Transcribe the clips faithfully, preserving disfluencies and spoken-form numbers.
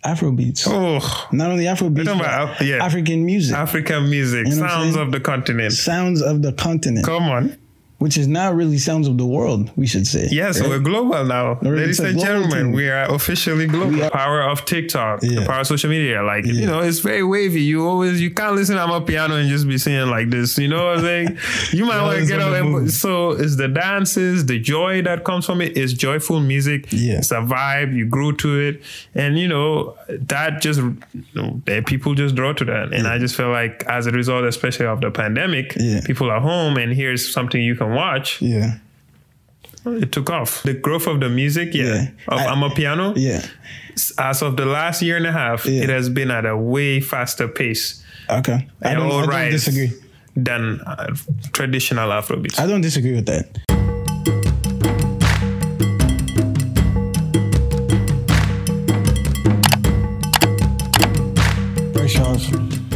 Afrobeats. Oh, not only Afrobeats, but about, yeah. African music. African music, You know sounds of the continent. Sounds of the continent. Come on. Which is now really sounds of the world, we should say. Yes, right? we're global now. We're Ladies and gentlemen, thing. we are officially global. The power of TikTok, yeah. the power of social media. Like, yeah. you know, it's very wavy. You always, you can't listen to my piano and just be singing like this. You know what I'm saying? You might want to get up. And, so it's the dances, the joy that comes from it. It's joyful music. Yeah. It's a vibe. You grew to it. And, you know, that just, you know, people just draw to that. And yeah. I just feel like as a result, especially of the pandemic, yeah. people are home and here's something you can watch. Yeah. It took off. The growth of the music, yeah, yeah. of I, Amapiano, yeah. as of the last year and a half, yeah. it has been at a way faster pace. Okay. I don't, I don't disagree. Than uh, traditional Afrobeats. I don't disagree with that. Fresh off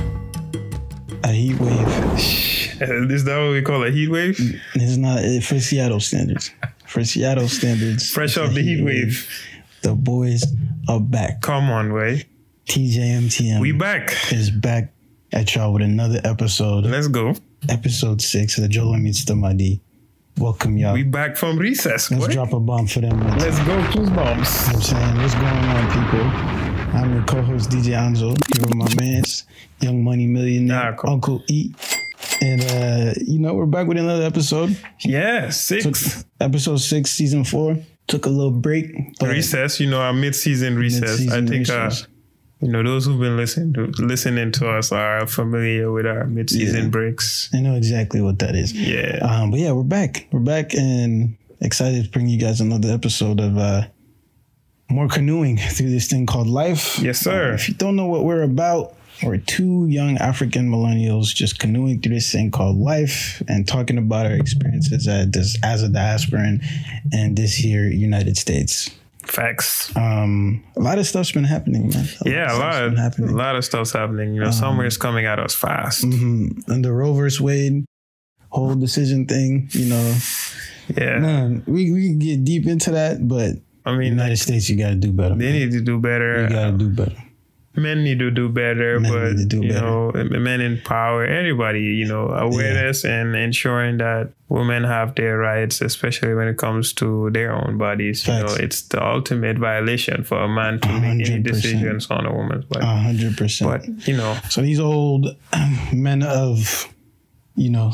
a heat wave. Is that what we call a heat wave? It's not for Seattle standards. For Seattle standards. Fresh off the heat wave. wave. The boys are back. Come on, way. T J M T M. We back. Is back at y'all with another episode. Let's go. Episode six of the Jolo Meets the Madi. Welcome, y'all. We back from recess. Let's boy. drop a bomb for them. Let's go. Who's bombs? You know what I'm saying? What's going on, people? I'm your co-host, D J Anzo. Here with my mans, Young Money Millionaire, nah, cool. Uncle E. And, uh, you know, we're back with another episode. Yeah, six. Took episode six, season four. Took a little break. Recess, you know, our mid-season recess. Mid-season I think, recess. Uh, you know, those who've been listening to, listening to us are familiar with our mid-season yeah. breaks. I know exactly what that is. Yeah. Um, but yeah, we're back. We're back and excited to bring you guys another episode of uh, more canoeing through this thing called life. Yes, sir. Uh, if you don't know what we're about, we're two young African millennials just canoeing through this thing called life and talking about our experiences as, this, as a diasporan in this here United States. Facts. Um, a lot of stuff's been happening, man. A yeah, lot a lot of happening. a lot of stuff's happening. You know, um, summer is coming at us fast. Mm-hmm. And the Roe versus Wade whole decision thing, you know. Yeah, man, we we can get deep into that, but I mean, United States, you got to do better. They man. need to do better. You got to do better. Men need to do better, men but need to do you better. know, men in power, everybody, you know, awareness yeah. and ensuring that women have their rights, especially when it comes to their own bodies. Facts. You know, it's the ultimate violation for a man to make any decisions on a woman's body. A hundred percent. But you know, so these old men of, you know,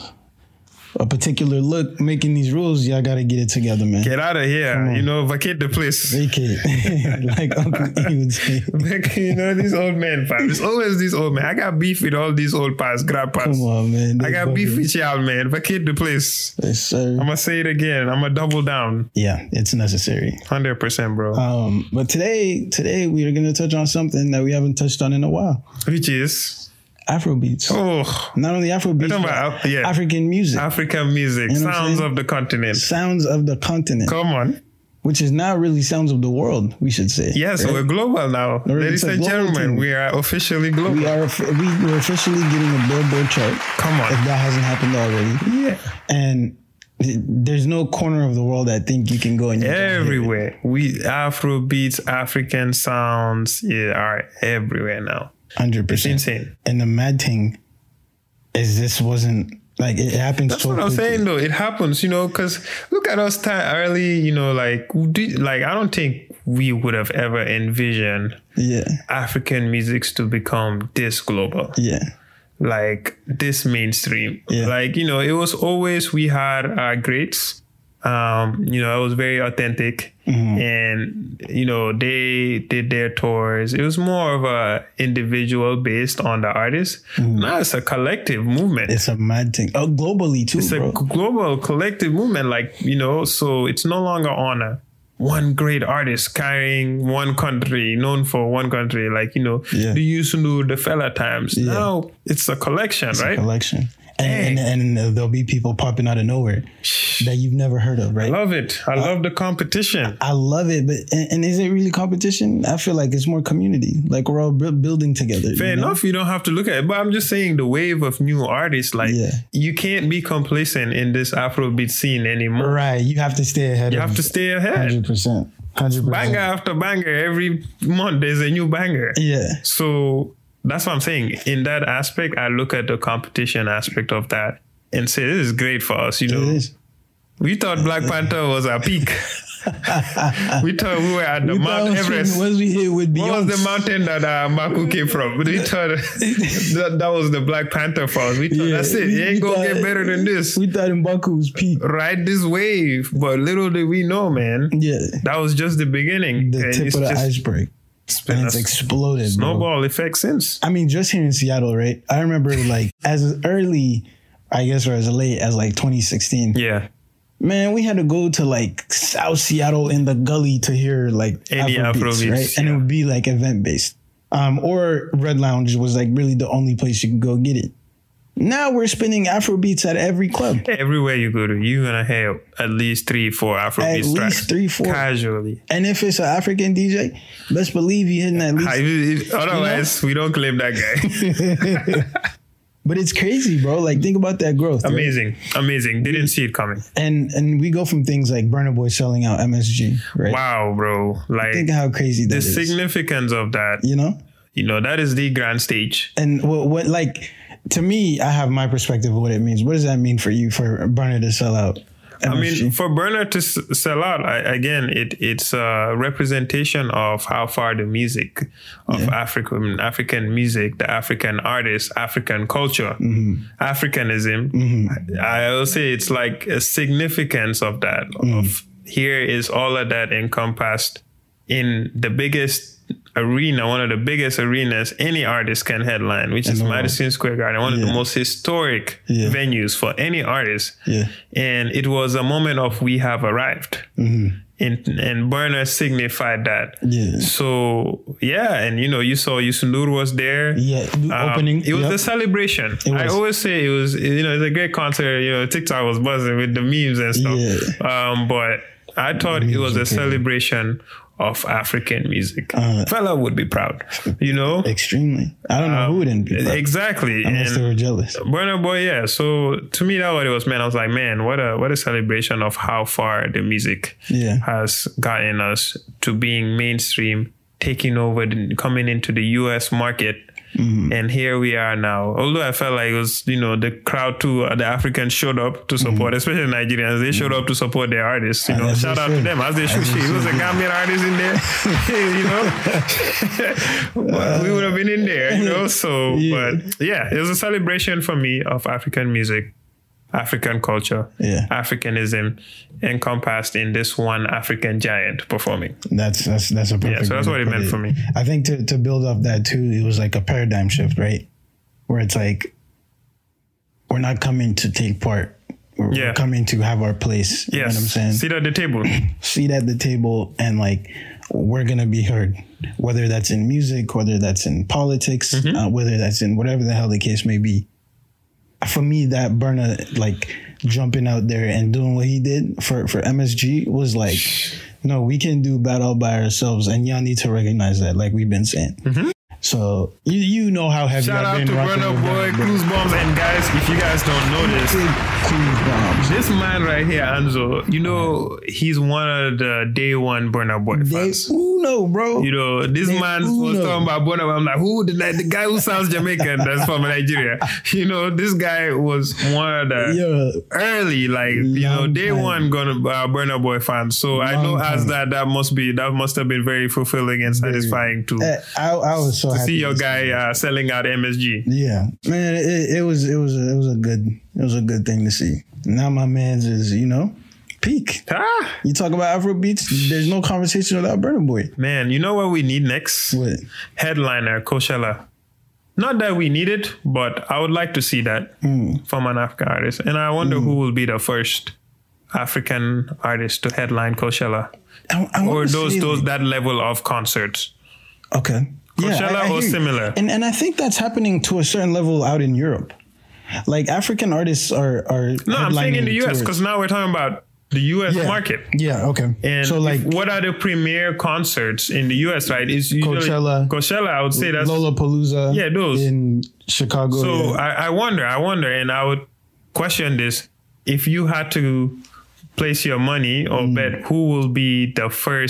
a particular look making these rules, y'all got to get it together, man. Get out of here. You know, vacate the place. Vacate. Like Uncle E would say. You know, these old men, fam. It's always these old men. I got beef with all these old past, grandpas. Come on, man. I got beef with y'all, man. Vacate the place. Yes, sir. I'm going to say it again. I'm going to double down. Yeah, it's necessary. one hundred percent, bro. Um, but today, today we are going to touch on something that we haven't touched on in a while. Which is? Afrobeats. Oh, not only Afrobeats, but about, yeah. African music. African music. You know sounds of the continent. Sounds of the continent. Come on. Which is now really sounds of the world, we should say. Yes, right? We're global now. We're Ladies and gentlemen, team. we are officially global. We are we, we're officially getting a Billboard chart. Come on. If that hasn't happened already. Yeah. And there's no corner of the world that I think you can go and everywhere. We Afrobeats, African sounds yeah, are everywhere now. one hundred percent. It's insane. And the mad thing is this wasn't, like, it happens That's so what I'm quickly. saying, though. It happens, you know, because look at us time early, you know, like, like I don't think we would have ever envisioned yeah. African musics to become this global. Yeah. Like, this mainstream. Yeah. Like, you know, it was always, we had our greats. Um, you know, it was very authentic. Mm-hmm. And, you know, they did their tours. It was more of a individual based on the artist. Mm-hmm. Now it's a collective movement. It's a mad thing. Oh, globally too, It's bro. a global collective movement. Like, you know, so it's no longer on a one great artist carrying one country, known for one country. Like, you know, yeah. you used to know the fella times. Yeah. Now it's a collection, it's right? A collection. And, and, and there'll be people popping out of nowhere that you've never heard of, right? I love it. I uh, love the competition. I love it. But and, and is it really competition? I feel like it's more community. Like we're all building together. Fair you know? enough. You don't have to look at it. But I'm just saying the wave of new artists, like yeah. you can't be complacent in this Afrobeat scene anymore. Right. You have to stay ahead. You of have to stay ahead. one hundred percent. one one hundred percent. Banger after banger. Every month there's a new banger. Yeah. So that's what I'm saying. In that aspect, I look at the competition aspect of that and say, this is great for us. You know, It is. we thought Black Panther was our peak. We thought we were at the We Mount thought Everest. Once we hit with What Beyonce. was the mountain that uh, Maku came from? We thought that, that was the Black Panther falls. We thought, Yeah, that's it. we- It ain't we gonna thought- get better than this. We thought Mbaku was peak. Ride this wave. But little did we know, man. Yeah. That was just the beginning. The And tip it's of the just iceberg. been And a it's exploded, bro. snowball effect since. I mean, just here in Seattle, right? I remember like as early, I guess, or as late as like twenty sixteen. Yeah. Man, we had to go to like South Seattle in the gully to hear like Any Afrobeats, Afrobeats, right? And it yeah. would be like event based. Um, or Red Lounge was like really the only place you could go get it. Now we're spinning Afrobeats at every club. Everywhere you go to, you're gonna hear at least three, four Afrobeat At least tracks. three, four. Casually. And if it's an African D J, best believe you hitting at least. I- otherwise, we don't claim that guy. But it's crazy, bro. Like think about that growth. right? Amazing. Amazing. Didn't see it coming. And and we go from things like Burna Boy selling out M S G, right? Wow, bro. Like Think how crazy that the is. significance of that, you know? you know, that is the grand stage. And what, what like to me, I have my perspective of what it means. What does that mean for you for Burna to sell out? M S G? I mean, for Burna to s- sell out, I, again, it it's a representation of how far the music of Yeah. African African music, the African artists, African culture, Mm-hmm. Africanism. I will say it's like a significance of that. Mm-hmm. Of here is all of that encompassed in the biggest arena, one of the biggest arenas any artist can headline, which is the world. Madison Square Garden, one of Yeah. the most historic Yeah. venues for any artist. Yeah. And it was a moment of we have arrived. Mm-hmm. And, and Burna signified that. Yeah. So, yeah. And, you know, you saw Yusundur was there. Yeah, the Um, opening. It was yep. a celebration. It I was. always say it was, you know, it's a great concert. You know, TikTok was buzzing with the memes and stuff. Yeah. Um, but I thought it was a were crazy. celebration of African music. Uh, Fella would be proud, you know? Extremely. I don't know who wouldn't be. proud, Exactly. Unless they And were jealous. Burna Boy, yeah. So to me, that's what it was, man. I was like, man, what a what a celebration of how far the music Yeah. has gotten us to being mainstream, taking over, the, coming into the U S market. Mm-hmm. And here we are now. Although I felt like it was, you know, the crowd too, uh, the Africans showed up to support, especially Nigerians. They showed up to support their artists. You know, Mm-hmm. As they shout out to should. them as they should. As they It was a should. Gambian artist in there, you know. But we would have been in there, you know. So, Yeah. but yeah, it was a celebration for me of African music, African culture, Yeah. Africanism encompassed in this one African giant performing. That's that's that's a perfect. Yeah, so that's way what to it put meant for me. I think to to build off that too, it was like a paradigm shift, right? Where it's like we're not coming to take part. We're, Yeah. we're coming to have our place. You know Yes, what I'm saying? sit at the table. Seat at the table and like we're gonna be heard, whether that's in music, whether that's in politics, Mm-hmm. uh, whether that's in whatever the hell the case may be. For me, that Burna like jumping out there and doing what he did for for M S G was like, no, we can do battle by ourselves, and y'all need to recognize that, like we've been saying. So you you know how heavy Shout I've out been to rocking Burna with Boy, Burna Boy. Cruise Bombs, and guys, if you guys don't know this, Cruise bombs. this man right here, Anzo, you know, he's one of the day one Burna Boy They fans. Uno, bro. You know, this They man was Uno. talking about Burna Boy. I'm like, who? The, the guy who sounds Jamaican that's from Nigeria. You know, this guy was one of the Yeah. early, like, you know, Long day time. one gonna uh, Burna Boy fans. So I know Long as time. that, that must be, that must have been very fulfilling and satisfying to, Eh, I, I was so to happy see your to guy uh, selling out M S G. Yeah, man, it, it was it was a, it was a good it was a good thing to see. Now my man's is you know peak. Ah, You talk about Afro beats. There's no conversation without Burna Boy. man, you know what we need next? What? Headliner, Coachella. Not that we need it, but I would like to see that Mm. from an African artist. And I wonder who will be the first African artist to headline Coachella. I, I Or wanna those say, those like- that level of concerts. Okay. Coachella or hear you. similar? And and I think that's happening to a certain level out in Europe. Like African artists are are. No, I'm saying in the U S tours. because now we're talking about the U S yeah. market. Yeah. Okay. And so like if- what are the premier concerts in the U S, right? Is usually Coachella. Coachella, I would say that's Lollapalooza. Yeah, those. in Chicago. So yeah. I, I wonder, I wonder, and I would question this: if you had to place your money or Mm. bet who will be the first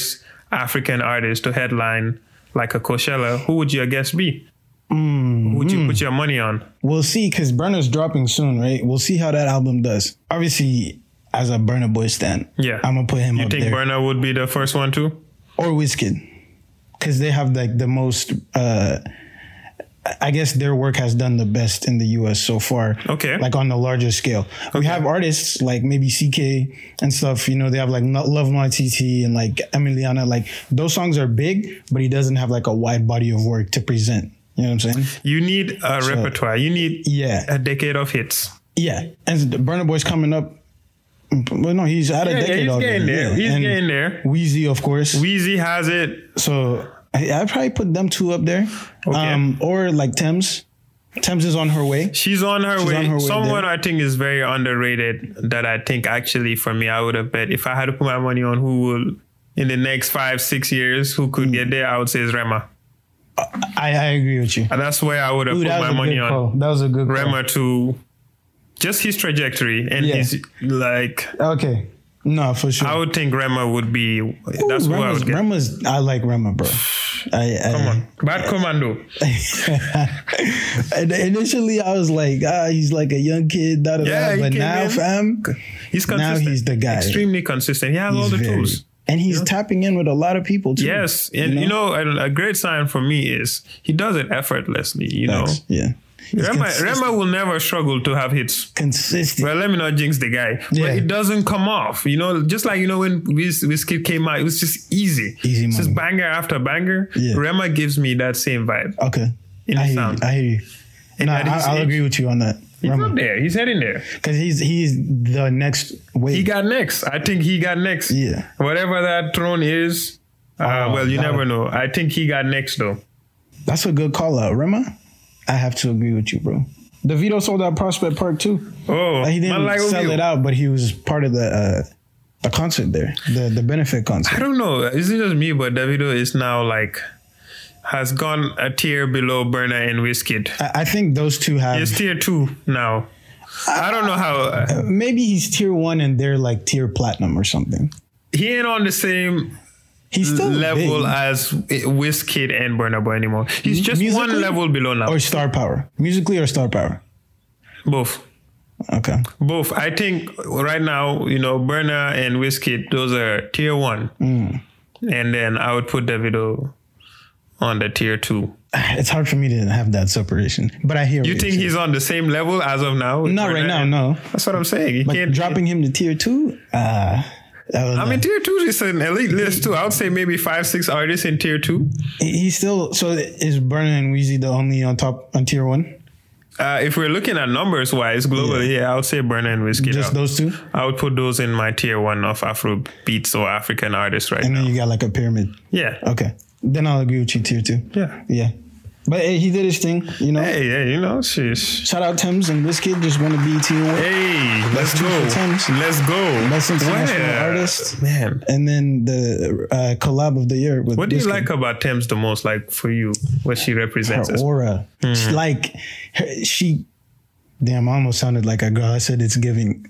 African artist to headline like a Coachella, who would your guest be? Mm, who would you mm. put your money on? We'll see, because Burna's dropping soon, right? We'll see how that album does. Obviously, as a Burna Boy stan, yeah, I'm gonna put him you up there. You think Burna would be the first one too? Or Wizkid, because they have like the most. Uh, I guess their work has done the best in the U S so far. Okay. Like on the larger scale. Okay. We have artists like maybe C K and stuff, you know, they have like Love My T T and like Emiliana. Like those songs are big, but he doesn't have like a wide body of work to present. You know what I'm saying? You need a so, repertoire. You need yeah. a decade of hits. Yeah. And Burna Boy's coming up. Well, no, he's at a yeah, decade yeah, he's already. Getting there. Yeah. He's and getting there. Weezy, of course. Weezy has it. So I, I'd probably put them two up there. Okay. Um, or like Thames. Thames is on her way. She's on her, She's way. On her way. Someone there. I think is very underrated that I think actually for me, I would have bet if I had to put my money on who will in the next five, six years, who could mm. get there, I would say is Rema. I, I agree with you. And that's where I would have Ooh, put my money on. Call. That was a good call. Rema to just his trajectory and yeah. his like. Okay. No, for sure. I would think Rema would be. Ooh, that's what I would get. Rema's, I like Rema, bro. I, I, Come on. Bad Commando. And initially, I was like, ah, he's like a young kid. Da, da, yeah, da. But now, in. fam, he's consistent. Now he's the guy. Extremely consistent. He has he's all the very, tools. And he's you know? tapping in with a lot of people, too. Yes. And, you know, you know a, a great sign for me is he does it effortlessly, you Thanks. know. Yeah. Rema, Rema will never struggle to have hits. Consistent. Well, let me not jinx the guy. Yeah. But it doesn't come off. You know, just like, you know, when Wiz, Wizkid came out, it was just easy. Easy It's money. just banger after banger. Yeah. Rema gives me that same vibe. Okay. In the I hear sound. you. I hear you. No, I, I'll age, agree with you on that. He's Rema. Up there. He's heading there. Because he's he's the next wave. He got next. I think he got next. Yeah. Whatever that throne is, uh, oh, well, you never know. I think he got next, though. That's a good call out. Rema, I have to agree with you, bro. Davido sold out Prospect Park too. Oh, like he didn't like sell you. it out, but he was part of the uh, the concert there, the the benefit concert. I don't know. Is it just me? But Davido is now like has gone a tier below Burna and Wizkid. I, I think those two have. He's tier two now. I, I don't know how. Uh, maybe he's tier one and they're like tier platinum or something. He ain't on the same. He's still level big. as Wizkid and Burna Boy anymore. He's just musically one level below now. Or star power. Musically or star power? Both. Okay. Both. I think right now, you know, Burna and Wizkid, those are tier one. Mm. And then I would put Davido on the tier two. It's hard for me to have that separation, but I hear you think he's on the same level as of now? Not right now, no. That's what I'm saying. You but can't dropping him to tier two? Uh... I mean, tier two is an elite list too. I would say maybe five, six artists in tier two. He's still, so is Burna and Weezy the only on top on tier one? Uh, if we're looking at numbers wise, globally, yeah, yeah I would say Burna and Wizkid. Just out. those two? I would put those in my tier one of Afro beats or African artists right and now. And then you got like a pyramid. Yeah. Okay. Then I'll agree with you, tier two. Yeah. Yeah. But hey, he did his thing, you know. Hey, yeah, you know, sheesh. Shout out Thames and Wizkid just won a B E T award. Hey, let's, let's go. Thames. Let's go. Best international Where? artist, man. And then the uh, collab of the year with. What do Wizkid. you like about Thames the most? Like for you, what she represents? Her aura, mm. she, like her, she. Damn, I almost sounded like a girl. I said it's giving.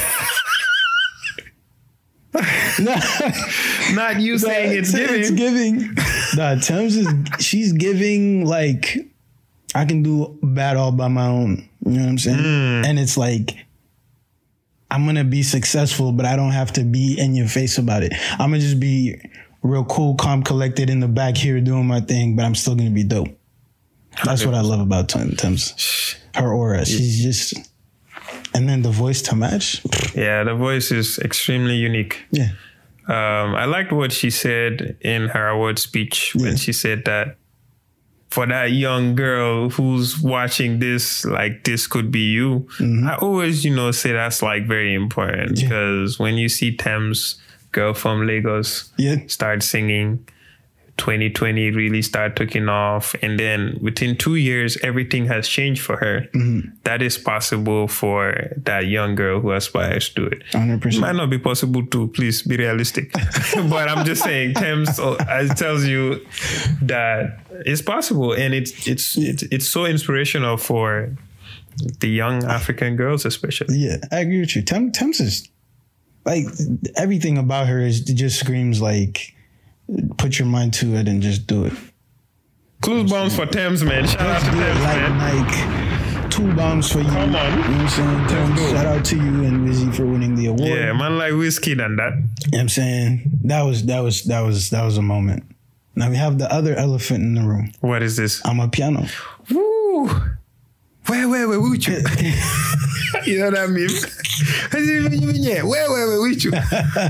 no, not you saying it's giving. It's giving. Nah, Thames is she's giving like I can do bad all by my own. You know what I'm saying? Mm. And it's like I'm gonna be successful, but I don't have to be in your face about it. I'm gonna just be real cool, calm, collected in the back here doing my thing, but I'm still gonna be dope. That's what I love about Thames. Her aura. She's just. And then the voice to match. Yeah, the voice is extremely unique. Yeah. Um, I liked what she said in her award speech when yeah. she said that for that young girl who's watching this, like this could be you. Mm-hmm. I always, you know, say that's like very important yeah. because when you see Thames, girl from Lagos, yeah. start singing, twenty twenty really start taking off, and then within two years everything has changed for her. Mm-hmm. That is possible for that young girl who aspires to it. one hundred percent. It might not be possible to, please be realistic. But I'm just saying Thames it tells you that it's possible, and it's it's it's it's so inspirational for the young African girls especially. Yeah, I agree with you. Thames is like everything about her is just screams like put your mind to it and just do it. Clues bombs for Thames, man. Shout out to Thames, like, man. Like two bombs for you. Come on. You know what I'm saying? Thames, shout out to you and Wizzy for winning the award. Yeah, man, like whiskey than that. You know what I'm saying? That was that was that was that was a moment. Now we have the other elephant in the room. What is this? Amapiano. Woo! Where, where, where, with you? You know what I mean? Where, where, where, with you?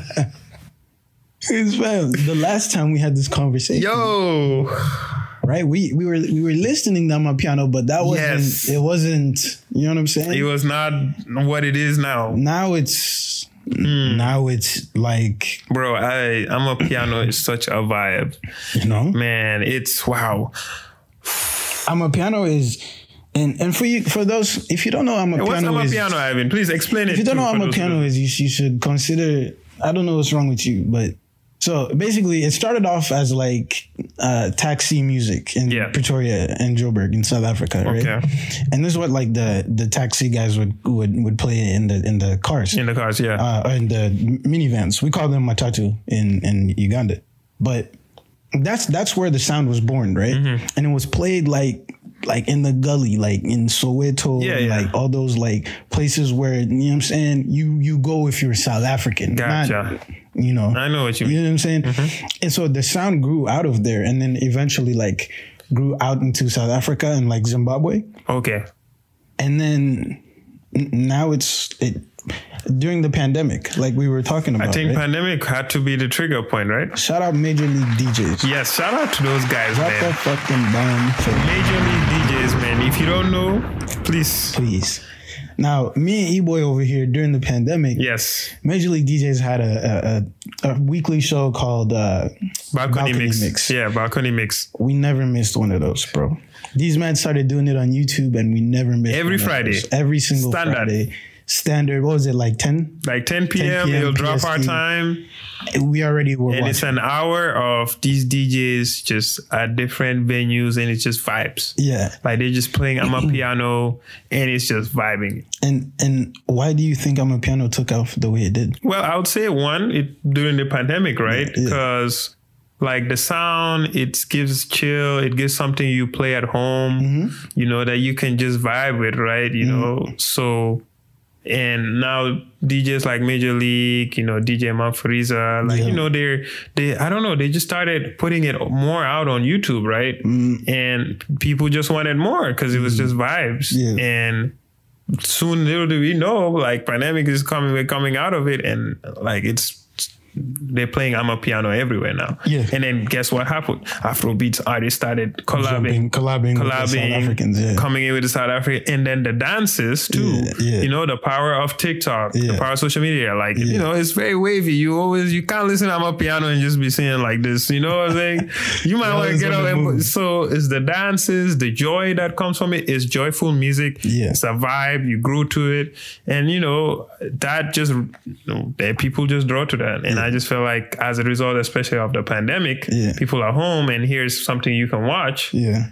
It's fam. The last time we had this conversation. Yo. Right? We we were we were listening to Amapiano, but that wasn't yes. it wasn't, you know what I'm saying? It was not what it is now. Now it's mm. now it's like, bro, I Amapiano is such a vibe. You know? Man, it's wow. Amapiano is And and for you, for those, if you don't know Amapiano, what's Amapiano, Ivan? Please explain it. If you don't know Amapiano is, you, you should consider. I don't know what's wrong with you, but so basically, it started off as like uh, taxi music in yeah. Pretoria and Joburg in South Africa, right? Okay. And this is what like the the taxi guys would would would play in the in the cars, in the cars, yeah, uh, in the minivans. We call them matatu in in Uganda, but that's that's where the sound was born, right? Mm-hmm. And it was played like. Like in the gully, like in Soweto, yeah, yeah. like all those like places where, you know what I'm saying, you you go if you're South African. Gotcha. Not, you know. I know what you mean. You know what I'm saying? Mm-hmm. And so the sound grew out of there and then eventually like grew out into South Africa and like Zimbabwe. Okay. And then now it's it during the pandemic, like we were talking about. I think right? pandemic had to be the trigger point, right? Shout out Major League D Js. Yes, shout out to those guys, Drop man. that fucking bomb for Major League D Js, man. If you don't know, please. Please. Now, me and E-Boy over here during the pandemic, yes, Major League D Js had a a, a weekly show called uh, Balcony, Balcony Mix. Mix. Yeah, Balcony Mix. We never missed one of those, bro. These men started doing it on YouTube, and we never missed every Friday, every single Standard. Friday. Standard, what was it, like ten? Like ten p.m. It'll drop our time. We already were And watching. It's an hour of these D Js just at different venues and it's just vibes. Yeah. Like they're just playing Amapiano and it's just vibing. And and why do you think Amapiano took off the way it did? Well, I would say one, it during the pandemic, right? Yeah, yeah. Because like the sound, it gives chill. It gives something you play at home, mm-hmm. you know, that you can just vibe with, right? You mm-hmm. know, so... And now D Js like Major League, you know, D J Manfariza, like, yeah. you know, they're, they, I don't know, they just started putting it more out on YouTube, right? Mm. And people just wanted more because it was mm. just vibes. Yeah. And soon, little do we know, like, pandemic is coming, we're coming out of it, and like, it's, they're playing Amapiano everywhere now. Yeah. And then guess what happened? Afrobeats artists started collabing, Jumping, collabing, collabing with the South Africans, yeah. coming in with the South African, and then the dances too. Yeah, yeah. You know, the power of TikTok, yeah. the power of social media. Like, yeah. you know, it's very wavy. You always, you can't listen to Amapiano and just be singing like this. You know what I'm saying? You might want to get up and, so it's the dances, the joy that comes from it. It's joyful music. Yeah. It's a vibe. You grew to it. And, you know, that just, you know, people just draw to that. And yeah. I just feel like as a result, especially of the pandemic, yeah. people are home and here's something you can watch. Yeah.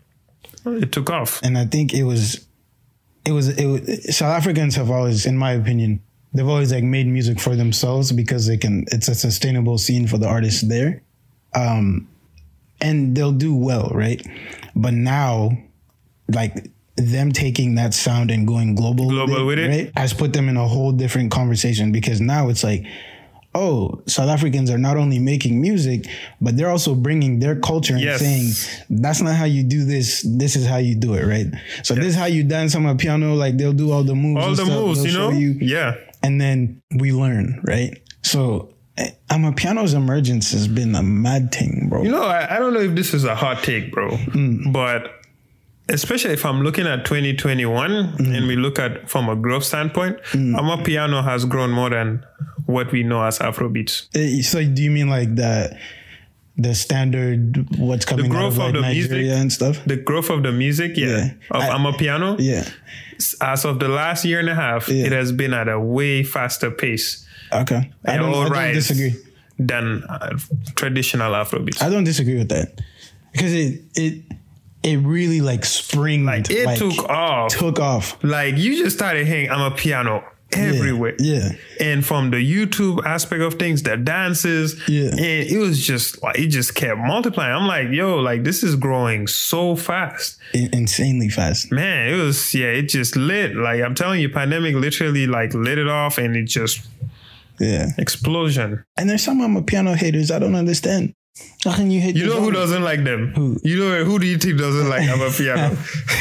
It took off. And I think it was, it was, it was, South Africans have always, in my opinion, they've always like made music for themselves because they can, it's a sustainable scene for the artists there. Um, and they'll do well, right? But now, like, them taking that sound and going global, global with it, with it, right, has put them in a whole different conversation because now it's like, oh, South Africans are not only making music, but they're also bringing their culture and yes. saying, that's not how you do this. This is how you do it, right? So yes. this is how you dance on a piano. Like they'll do all the moves. All the stuff. moves, they'll you know? You, yeah. And then we learn, right? So Amapiano's emergence has been a mad thing, bro. You know, I, I don't know if this is a hot take, bro, mm. but especially if I'm looking at twenty twenty-one mm. and we look at from a growth standpoint, mm. Amapiano has grown more than what we know as Afrobeats. So do you mean like the the standard what's coming the growth out of, like of the Nigeria music, and stuff? The growth of the music, yeah, yeah. of I, Amapiano. Yeah. As of the last year and a half, yeah. it has been at a way faster pace. Okay. I don't, I don't disagree. Than uh, traditional Afrobeats. I don't disagree with that. Because it it it really like springed. Like it like, took off. Took off. Like you just started hearing Amapiano everywhere. Yeah. And from the YouTube aspect of things, the dances, yeah. and it was just like, it just kept multiplying. I'm like, yo, like this is growing so fast. In- insanely fast. Man, it was, yeah, it just lit. Like I'm telling you, pandemic literally like lit it off and it just, yeah. explosion. And there's some Amapiano haters I don't understand. How can you hate You know who doesn't like them? Who? You know who do you think doesn't like Amapiano?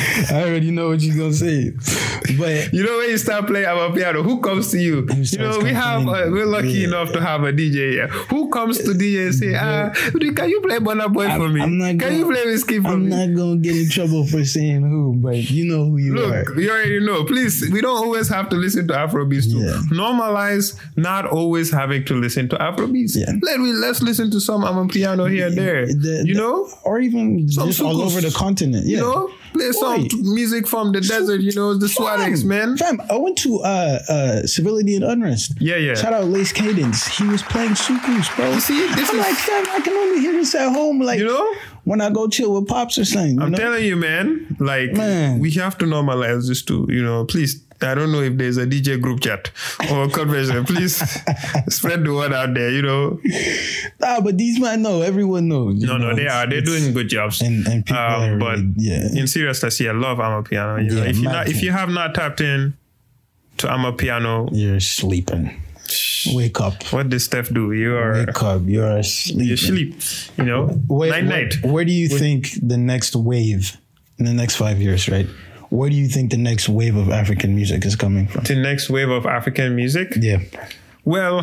I already know what you're gonna say. But you know when you start playing Amapiano, who comes to you? You know, we have uh, we're lucky yeah. enough to have a D J here. Who comes to D J and say, ah, can you play Burna Boy for me? I'm not can gonna, you play Whiskey for I'm me? I'm not gonna get in trouble for saying who, but you know who you Look, are. Look, you already know. Please, we don't always have to listen to Afrobeats too. Yeah. Normalize not always having to listen to Afrobeats. Yeah. Let we let's listen to some Amapiano here and there. The, you know, the, or even some just sukus, all over the continent. Yeah. You know, play some Boy. music from the desert. You know, the Swadex, man. Fam, I went to uh, uh, Civility and Unrest. Yeah, yeah. Shout out Lace Cadence. He was playing sukus, bro. You see, this I'm is like, fam, I can only hear this at home. Like, you know, when I go chill with pops or something. I'm know? telling you, man. Like, man. we have to normalize this too. You know, please. I don't know if there's a D J group chat or convention. Please spread the word out there, you know. Nah, but these men know. Everyone knows. No, know, no, they are. They're doing good jobs. And, and people um, are but really, yeah. in seriousness, yeah, I love Amapiano. You yeah, know, if you not, if you have not tapped in to Amapiano, you're sleeping. Wake up. What does Steph do? You are wake up. You're sleeping. You sleep. You know. Wait, night, where, night. Where do you Wait. think the next wave in the next five years, right? Where do you think the next wave of African music is coming from? The next wave of African music? Yeah. Well,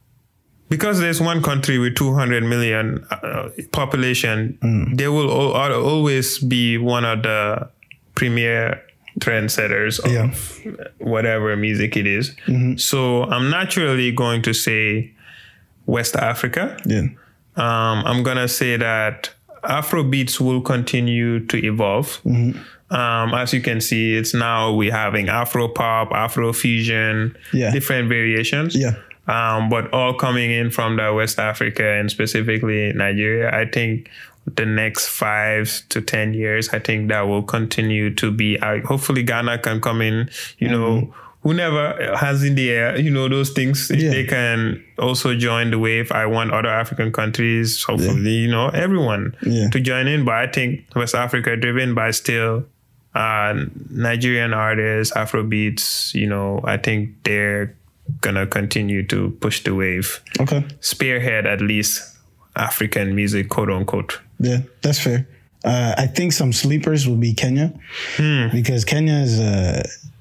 because there's one country with two hundred million uh, population, mm. there will al- always be one of the premier trendsetters of yeah. whatever music it is. Mm-hmm. So I'm naturally going to say West Africa. Yeah. Um, I'm going to say that Afrobeats will continue to evolve. Mm-hmm. Um, as you can see, it's now we're having Afro pop, Afro fusion, yeah. different variations. Yeah. Um, but all coming in from the West Africa and specifically Nigeria. I think the next five to ten years, I think that will continue to be. Uh, hopefully, Ghana can come in. You mm-hmm. know, who never has in the air. You know those things. If yeah. they can also join the wave. I want other African countries. Hopefully, yeah. you know, everyone yeah. to join in. But I think West Africa, driven by still. Uh, Nigerian artists, Afrobeats, you know, I think they're gonna continue to push the wave. Okay. Spearhead at least African music, quote unquote. Yeah, that's fair. Uh, I think some sleepers will be Kenya hmm. because Kenya is uh,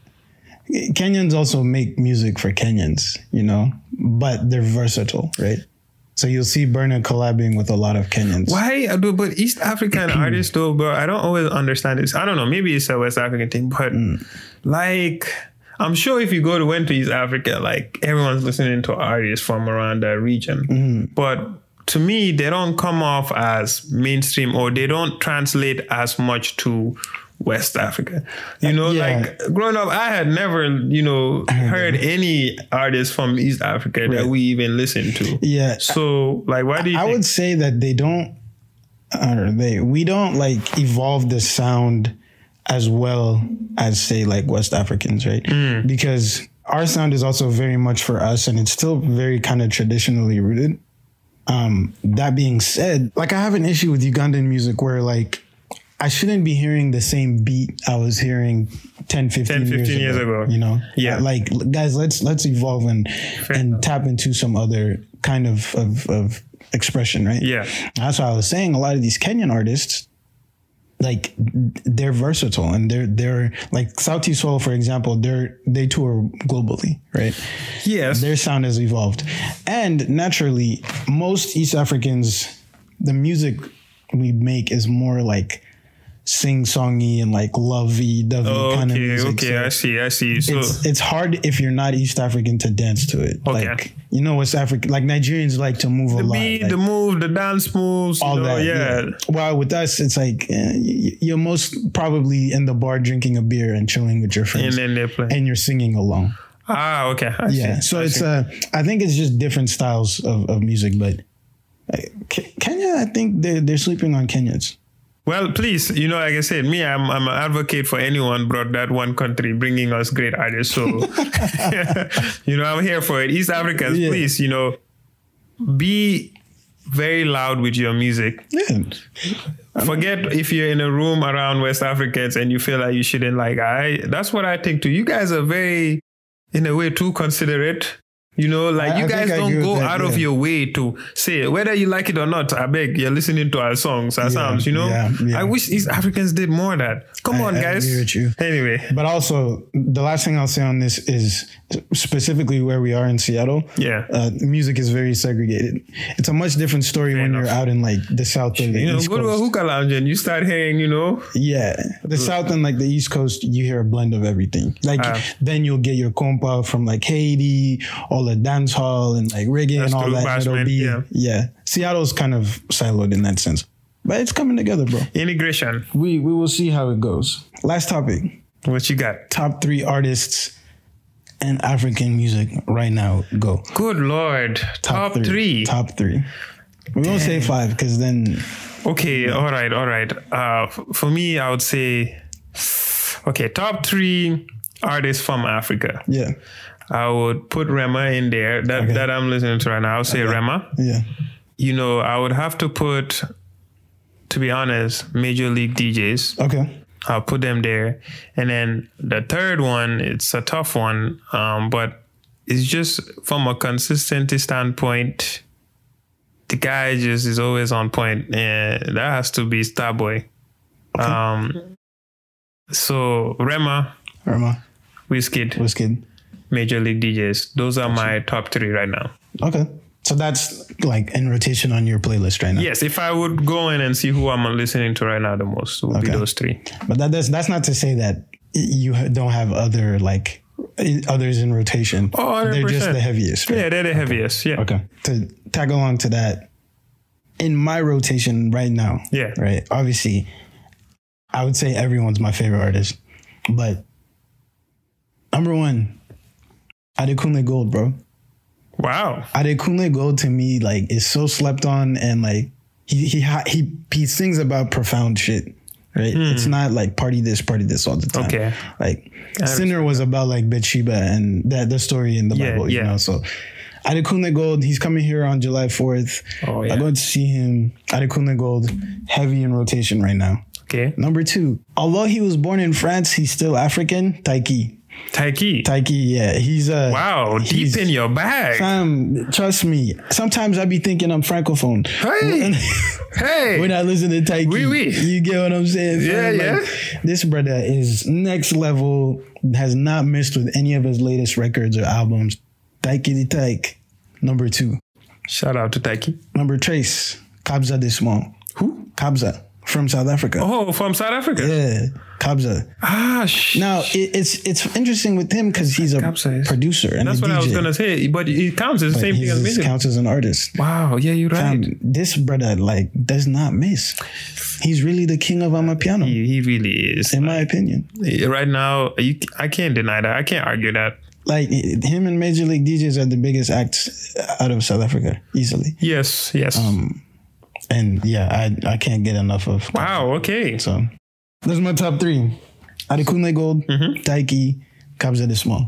Kenyans also make music for Kenyans, you know, but they're versatile, right? So you'll see Burna collabing with a lot of Kenyans. Why? But East African artists, though, bro, I don't always understand this. I don't know. Maybe it's a West African thing, but mm. like, I'm sure if you go to went to East Africa, like everyone's listening to artists from around that region. Mm. But to me, they don't come off as mainstream or they don't translate as much to West Africa. You know, yeah. like growing up, I had never, you know, heard any artists from East Africa right. that we even listened to. Yeah. So, like, why do you I think? would say that they don't, or they, we don't like evolve the sound as well as say like West Africans, right? Mm. Because our sound is also very much for us and it's still very kind of traditionally rooted. Um, that being said, like I have an issue with Ugandan music where like, I shouldn't be hearing the same beat I was hearing ten, fifteen, ten, fifteen years, years ago, ago. You know? Yeah. Like, guys, let's let's evolve and Fair and enough. tap into some other kind of, of, of expression, right? Yeah. That's why I was saying a lot of these Kenyan artists, like, they're versatile and they're, they're like Sauti Sol, for example, they're, they tour globally, right? Yes. Their sound has evolved. And naturally, most East Africans, the music we make is more like sing-songy and like lovey-dovey oh, kind okay, of music. Okay, so I see, I see. So it's, it's hard if you're not East African to dance to it. Okay. Like, you know, West African, like Nigerians like to move the a lot. Beat, like, the move, the dance moves, all you know, that. yeah. yeah. Well, with us, it's like eh, you're most probably in the bar drinking a beer and chilling with your friends. And then they're playing. And you're singing along. Ah, okay. I yeah. see. So I it's, see. uh, I think it's just different styles of, of music, but uh, Kenya, I think they're, they're sleeping on Kenyans. Well, please, you know, like I said, me, I'm I'm an advocate for anyone brought that one country bringing us great artists. So, you know, I'm here for it. East Africans, yeah. please, you know, be very loud with your music. Yeah. Forget if you're in a room around West Africans and you feel like you shouldn't like, I, that's what I think too. You guys are very, in a way, too considerate. You know, like I, you guys don't go that, out yeah. of your way to say whether you like it or not. I beg you're listening to our songs, our yeah, sounds. You know, yeah, yeah. I wish East Africans did more of that. Come I, on, guys. I agree with you. Anyway, but also the last thing I'll say on this is specifically where we are in Seattle. Yeah, uh, music is very segregated. It's a much different story Fair when enough. You're out in like the South or the you know, East go Coast. to a hookah lounge and you start hearing, you know, yeah, the South and like the East Coast, you hear a blend of everything. Like uh, then you'll get your compa from like Haiti, all the dance hall. And like reggae and all that, it'll be yeah. yeah. Seattle's kind of siloed in that sense, but it's coming together, bro. Integration. We we will see how it goes. Last topic. What you got? Top three artists in African music right now. Go. Good Lord. Top, Top three. three. Top three. We won't say five because then. Okay. Yeah. All right. All right. Uh, for me, I would say. Okay. Top three artists from Africa. Yeah. I would put Rema in there. That okay. that I'm listening to right now. I'll say okay. Rema. Yeah. You know, I would have to put, to be honest, Major League D Js. Okay. I'll put them there. And then the third one, it's a tough one, um, but it's just from a consistency standpoint, the guy just is always on point. And that has to be Starboy. Okay. Um, so Rema. Rema. Wizkid. Wizkid. Major League D Js. Those are my top three right now. Okay. So that's like in rotation on your playlist right now? Yes. If I would go in and see who I'm listening to right now the most, it would okay. be those three. But that, that's, that's not to say that you don't have other like others in rotation. Oh, one hundred percent. They're just the heaviest. Right? Yeah, they're the okay. heaviest. Yeah. Okay. To tag along to that, in my rotation right now, yeah. right? Obviously, I would say everyone's my favorite artist. But number one, Adekunle Gold, bro. Wow. Adekunle Gold to me, like, is so slept on, and like he he he he sings about profound shit, right? Mm. It's not like party this, party this all the time. Okay. Like Sinner was about like Bathsheba and that the story in the yeah, Bible, yeah. you know. So Adekunle Gold, he's coming here on July fourth. Oh yeah. I'm going to see him. Adekunle Gold, heavy in rotation right now. Okay. Number two, although he was born in France, he's still African. Taiki. Taiki. Taiki, yeah. He's uh wow, deep in your bag. Fam, trust me. Sometimes I be thinking I'm francophone. Hey, hey. When I listen to Taiki, oui, oui. You get what I'm saying? Yeah, like, yeah. This brother is next level. Has not missed with any of his latest records or albums. Taiki the Taik, number two. Shout out to Taiki. Number Trace, Kabza De Small. Who? Kabza. From South Africa. Oh, from South Africa. Yeah, Kabza. Ah, sh- now it, it's it's interesting with him because he's a Kabza producer and that's a what D J. I was gonna say. But it counts as the same thing as music. It counts as an artist. Wow, yeah, you're right. Fam, this brother like does not miss. He's really the king of Amapiano. He, he really is, in like, my opinion. Right now, you, I can't deny that. I can't argue that. Like him and Major League D Js are the biggest acts out of South Africa, easily. Yes, yes. Um. And yeah, I I can't get enough of. Wow. Okay. So those are my top three: Adekunle Gold, mm-hmm. Taiki, Kabza De Small.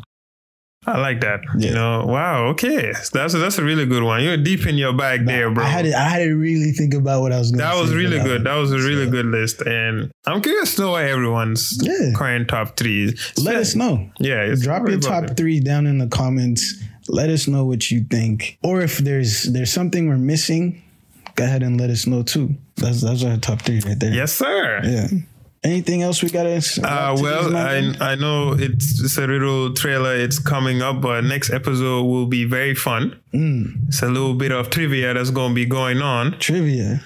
I like that. Yeah. You know. Wow. Okay. That's a, that's a really good one. You're deep in your bag but there, bro. I had to, I had to really think about what I was going to say. That was really good. That was a really so. good list, and I'm curious to know what everyone's yeah. current top three is. Let so, us know. Yeah. Drop your top it. three down in the comments. Let us know what you think, or if there's there's something we're missing. Go ahead and let us know too. That's that's our top three right there. Yes, sir. Yeah. Anything else we gotta? Uh, well, I I know it's, it's a little trailer. It's coming up, but next episode will be very fun. Mm. It's a little bit of trivia that's gonna be going on. Trivia.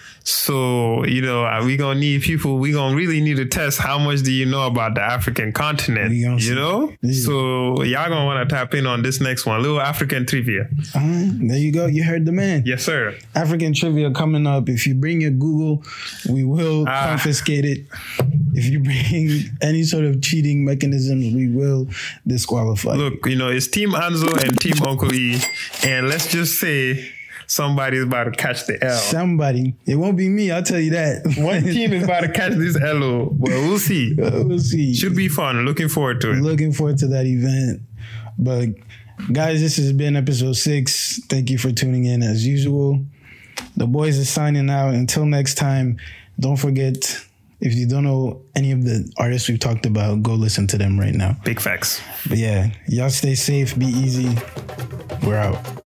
So, you know, we gonna need people. We gonna really need to test how much do you know about the African continent. You know, yeah. So y'all gonna want to tap in on this next one. Little African trivia. Uh, there you go. You heard the man. Yes, sir. African trivia coming up. If you bring your Google, we will uh, confiscate it. If you bring any sort of cheating mechanisms, we will disqualify. Look, you know, it's Team Anzo and Team Uncle E, and let's just say somebody's about to catch the L. Somebody. It won't be me, I'll tell you that. One team is about to catch this L. But we'll see. We'll see. Should be fun. Looking forward to it. Looking forward to that event. But guys, this has been episode six. Thank you for tuning in as usual. The boys are signing out. Until next time, don't forget, if you don't know any of the artists we've talked about, go listen to them right now. Big facts. But yeah, y'all stay safe, be easy. We're out.